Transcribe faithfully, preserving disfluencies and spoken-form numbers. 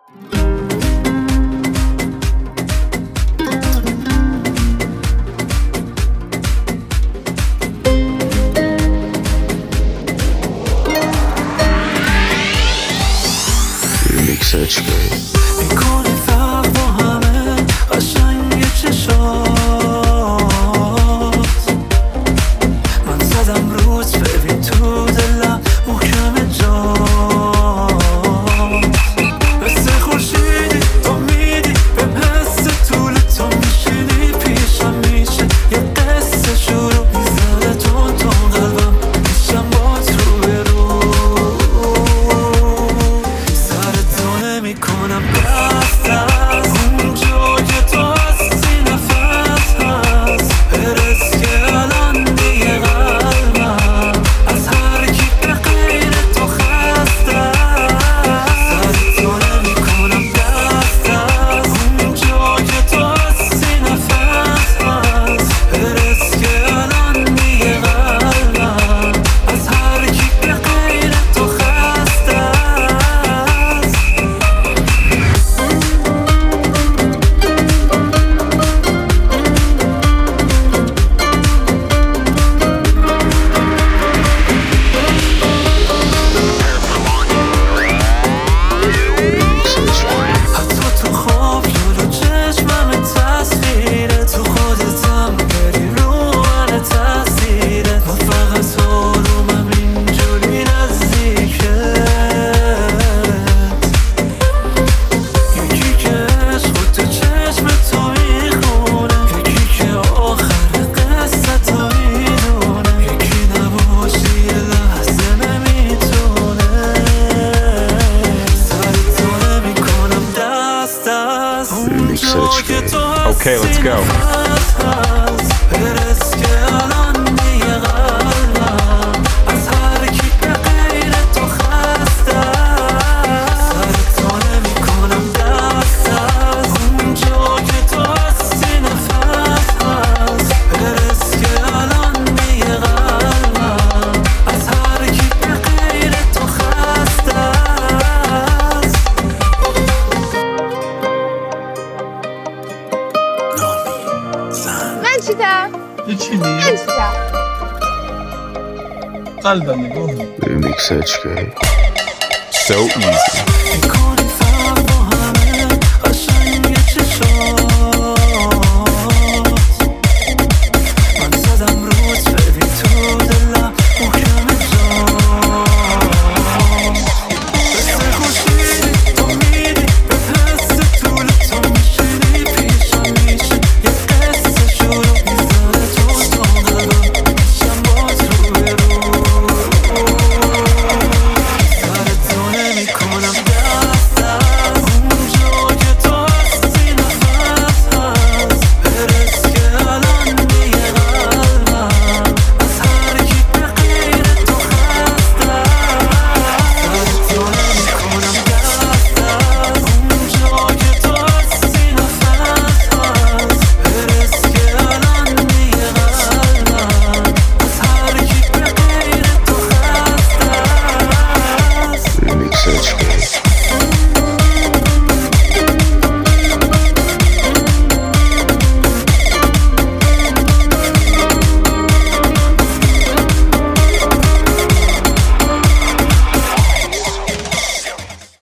میکنی فرق با همه قشنگ چشات، من زدم روز ببین تو دلم محکم جات، مثل خورشیدی تو میدی بهم حس طول تو میشینی پیشم میشه یه قصه شروع میزنه تون تون قلبم میشم با تو به رو میکنم دست از اونجا که تو هستی نفس هست برس که الان دیگه قلبم از هر کی به غیر تو خسته سر تو نمیکنم دست از اونجا که تو هستی نفس هست برس که الان دیگه قلبم از هر کی به غیر تو خسته Okay, let's go. هیچی نیست قلبم نگاه So easy.